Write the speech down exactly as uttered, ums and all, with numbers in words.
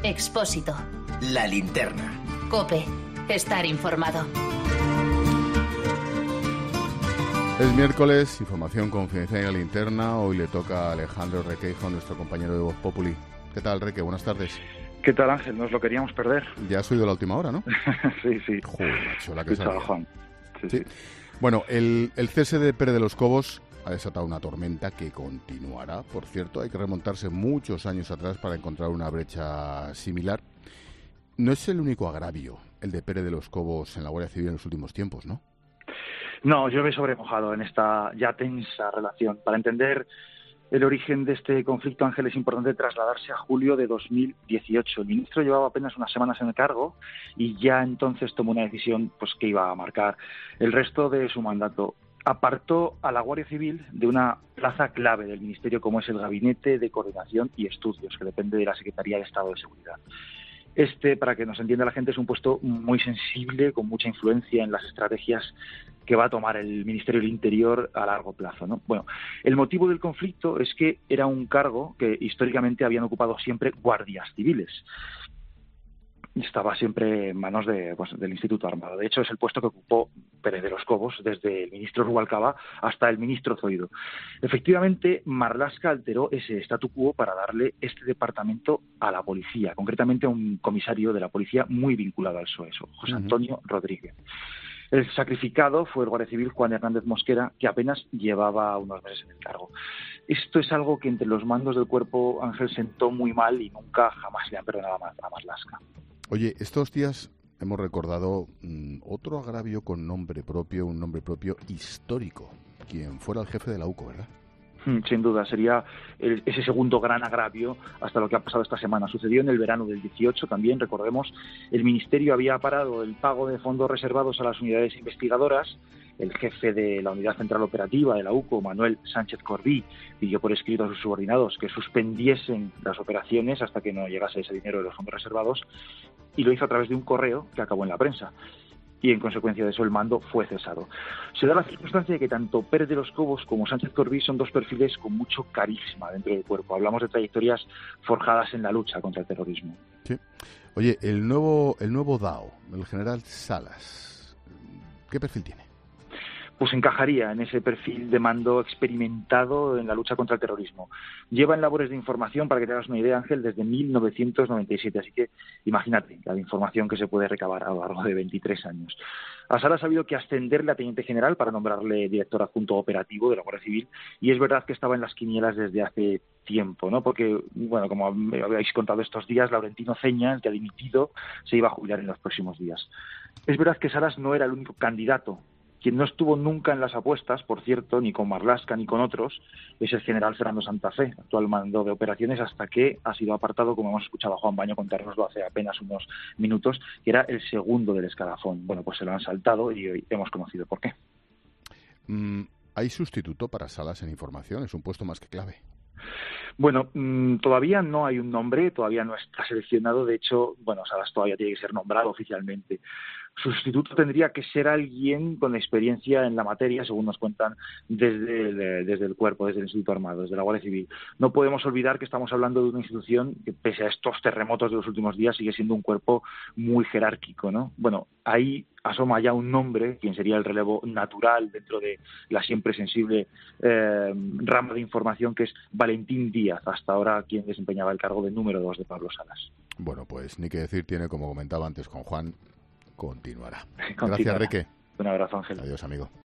Expósito. La Linterna. COPE. Estar informado. Es miércoles, información confidencial en La Linterna. Hoy le toca a Alejandro Requeijo, nuestro compañero de Voz Populi. ¿Qué tal, Reque? Buenas tardes. ¿Qué tal, Ángel? Nos lo queríamos perder. Ya has oído la última hora, ¿no? sí, sí. Joder, macho, la que Escuchaba, Juan. Sí, sí. sí. Bueno, el, el cese de Pérez de los Cobos ha desatado una tormenta que continuará. Por cierto, hay que remontarse muchos años atrás para encontrar una brecha similar. No es el único agravio, el de Pérez de los Cobos en la Guardia Civil en los últimos tiempos, ¿no? No, yo me he sobremojado en esta ya tensa relación. Para entender el origen de este conflicto, Ángel, es importante trasladarse a julio de dos mil dieciocho. El ministro llevaba apenas unas semanas en el cargo y ya entonces tomó una decisión pues que iba a marcar el resto de su mandato. Apartó a la Guardia Civil de una plaza clave del Ministerio como es el Gabinete de Coordinación y Estudios, que depende de la Secretaría de Estado de Seguridad. Este, para que nos entienda la gente, es un puesto muy sensible, con mucha influencia en las estrategias que va a tomar el Ministerio del Interior a largo plazo, ¿no? Bueno, el motivo del conflicto es que era un cargo que históricamente habían ocupado siempre guardias civiles. Estaba siempre en manos de, pues, del Instituto Armado. De hecho, es el puesto que ocupó Pérez de los Cobos, desde el ministro Rubalcaba hasta el ministro Zoido. Efectivamente, Marlaska alteró ese statu quo para darle este departamento a la policía, concretamente a un comisario de la policía muy vinculado al P S O E, José Antonio uh-huh. Rodríguez. El sacrificado fue el guardia civil Juan Hernández Mosquera, que apenas llevaba unos meses en el cargo. Esto es algo que entre los mandos del cuerpo, Ángel, sentó muy mal y nunca jamás le han perdonado a Marlaska. Oye, estos días hemos recordado mmm, otro agravio con nombre propio, un nombre propio histórico, quien fuera el jefe de la U C O, ¿verdad? Sin duda, sería el, ese segundo gran agravio hasta lo que ha pasado esta semana. Sucedió en el verano del dieciocho también, recordemos, el Ministerio había parado el pago de fondos reservados a las unidades investigadoras. El jefe de la Unidad Central Operativa de la U C O, Manuel Sánchez Corbí, pidió por escrito a sus subordinados que suspendiesen las operaciones hasta que no llegase ese dinero de los fondos reservados, y lo hizo a través de un correo que acabó en la prensa. Y en consecuencia de eso el mando fue cesado. Se da la circunstancia de que tanto Pérez de los Cobos como Sánchez Corbí son dos perfiles con mucho carisma dentro del cuerpo. Hablamos de trayectorias forjadas en la lucha contra el terrorismo. Sí. Oye, el nuevo, el nuevo D A O, el general Salas, ¿qué perfil tiene? Pues encajaría en ese perfil de mando experimentado en la lucha contra el terrorismo. Lleva en labores de información, para que te hagas una idea, Ángel, desde mil novecientos noventa y siete, así que imagínate la información que se puede recabar a lo largo de veintitrés años. A Salas ha habido que ascenderle a teniente general para nombrarle director adjunto operativo de la Guardia Civil, y es verdad que estaba en las quinielas desde hace tiempo, ¿no? Porque, bueno, como me habéis contado estos días, Laurentino Ceña, el que ha dimitido, se iba a jubilar en los próximos días. Es verdad que Salas no era el único candidato. Quien no estuvo nunca en las apuestas, por cierto, ni con Marlaska ni con otros, es el general Fernando Santa Fe, actual mando de operaciones, hasta que ha sido apartado, como hemos escuchado a Juan Baño contárnoslo hace apenas unos minutos, que era el segundo del escalafón. Bueno, pues se lo han saltado y hoy hemos conocido por qué. Mm, ¿Hay sustituto para Salas en información? Es un puesto más que clave. Bueno, mmm, todavía no hay un nombre, todavía no está seleccionado. De hecho, bueno, Salas todavía tiene que ser nombrado oficialmente. Su sustituto tendría que ser alguien con experiencia en la materia, según nos cuentan desde el, desde el cuerpo, desde el Instituto Armado, desde la Guardia Civil. No podemos olvidar que estamos hablando de una institución que, pese a estos terremotos de los últimos días, sigue siendo un cuerpo muy jerárquico, ¿no? Bueno, ahí asoma ya un nombre, quien sería el relevo natural dentro de la siempre sensible eh, rama de información, que es Valentín Díaz, hasta ahora quien desempeñaba el cargo de número dos de Pablo Salas. Bueno, pues ni que decir tiene, como comentaba antes con Juan, continuará. continuará. Gracias, Reque. Un abrazo, Ángel. Adiós, amigo.